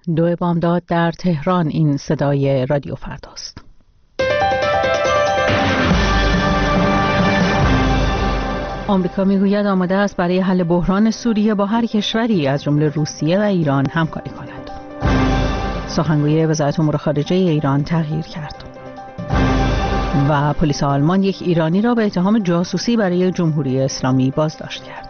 2 بامداد در تهران. این صدای رادیو فرداست. آمریکا میگوید آماده است برای حل بحران سوریه با هر کشوری از جمله روسیه و ایران همکاری کند. سخنگوی وزارت امور خارجه ایران تغییر کرد. و پلیس آلمان یک ایرانی را به اتهام جاسوسی برای جمهوری اسلامی بازداشت کرد.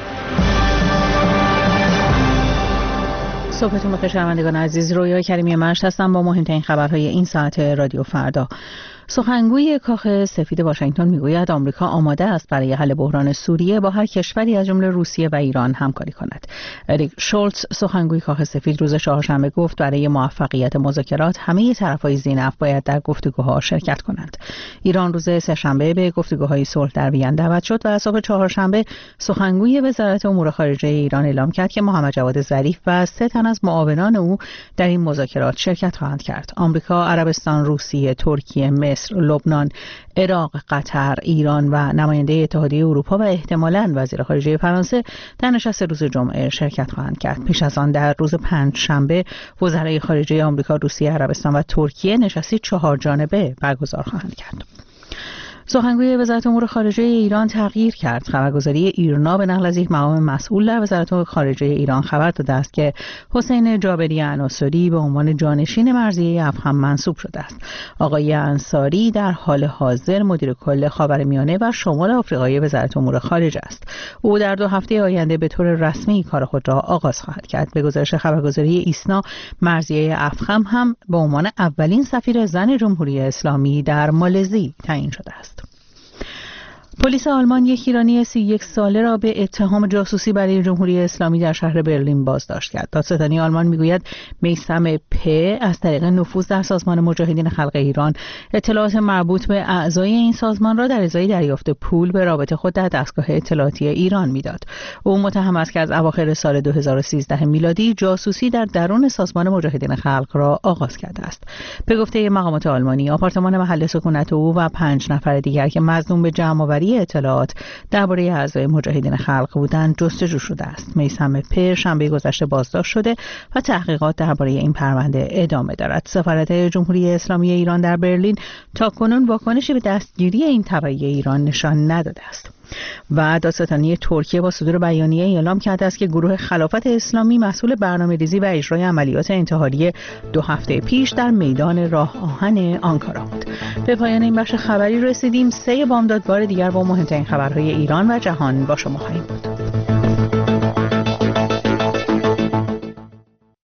صبحتون بخیر شنوندگان عزیز، رویا کریمی مشت هستم با مهمترین خبرهای این ساعت رادیو فردا. سخنگوی کاخ سفید واشنگتن میگوید آمریکا آماده است برای حل بحران سوریه با هر کشوری از جمله روسیه و ایران همکاری کند. اریک شولتز سخنگوی کاخ سفید روز چهارشنبه گفت برای موفقیت مذاکرات همه طرف‌های ذی‌نفع باید در گفتگوها شرکت کنند. ایران روز سه‌شنبه به گفتگوهای صلح در وین دعوت شد و صبح چهارشنبه سخنگوی وزارت امور خارجه ایران اعلام کرد که محمد جواد ظریف و 3 تن از معاونان او در این مذاکرات شرکت خواهند کرد. آمریکا، عربستان، روسیه، ترکیه، مصر، لبنان، عراق، قطر، ایران و نماینده اتحادیه اروپا و احتمالاً وزیر خارجه فرانسه در نشست روز جمعه شرکت خواهند کرد. پیش از آن در روز پنجشنبه وزرای خارجه آمریکا، روسیه، عربستان و ترکیه نشستی 4 جانبه برگزار خواهند کرد. سخنگوی وزارت امور خارجه ایران تغییر کرد. خبرگزاری ایرنا به نقل از یک مقام مسئول در وزارت خارجه ایران خبر داده است که حسین جابری عناصری به عنوان جانشین مرضیه افخم منصوب شده است. آقای انصاری در حال حاضر مدیر کل خاورمیانه و شمال آفریقای وزارت امور خارجه است. او در 2 هفته آینده به طور رسمی کار خود را آغاز خواهد کرد. به گزارش خبرگزاری ایسنا، مرضیه افخم هم به عنوان اولین سفیر زن جمهوری اسلامی در مالزی تعیین شده است. پلیس آلمان یک ایرانی 31 ساله را به اتهام جاسوسی برای جمهوری اسلامی در شهر برلین بازداشت کرد. دادستانی آلمان میگوید میثم پ از طریق نفوذ در سازمان مجاهدین خلق ایران اطلاعات مربوط به اعضای این سازمان را در ازای دریافت پول به رابطه خود در دستگاه اطلاعاتی ایران میداد. او متهم است که از اواخر سال 2013 میلادی جاسوسی در درون سازمان مجاهدین خلق را آغاز کرده است. به گفته مقامات آلمانی، آپارتمان محل سکونت او و 5 نفر دیگر که مظنون به جمع‌آوری اطلاعات درباره اعضای مجاهدین خلق بودند جستجو شده است. میثم پ شنبه گذشته بازداشت شده و تحقیقات درباره این پرونده ادامه دارد. سفارت جمهوری اسلامی ایران در برلین تاکنون واکنشی به دستگیری این تبعیه ایران نشان نداده است. و دادستانی ترکیه با صدور بیانیه اعلام کرده است که گروه خلافت اسلامی مسئول برنامه‌ریزی و اجرای عملیات انتحاری 2 هفته پیش در میدان راه آهن آنکارا بود. به پایان این بخش خبری رسیدیم. 3 بامداد بار دیگر با مهمترین خبرهای ایران و جهان با شما خواهیم بود.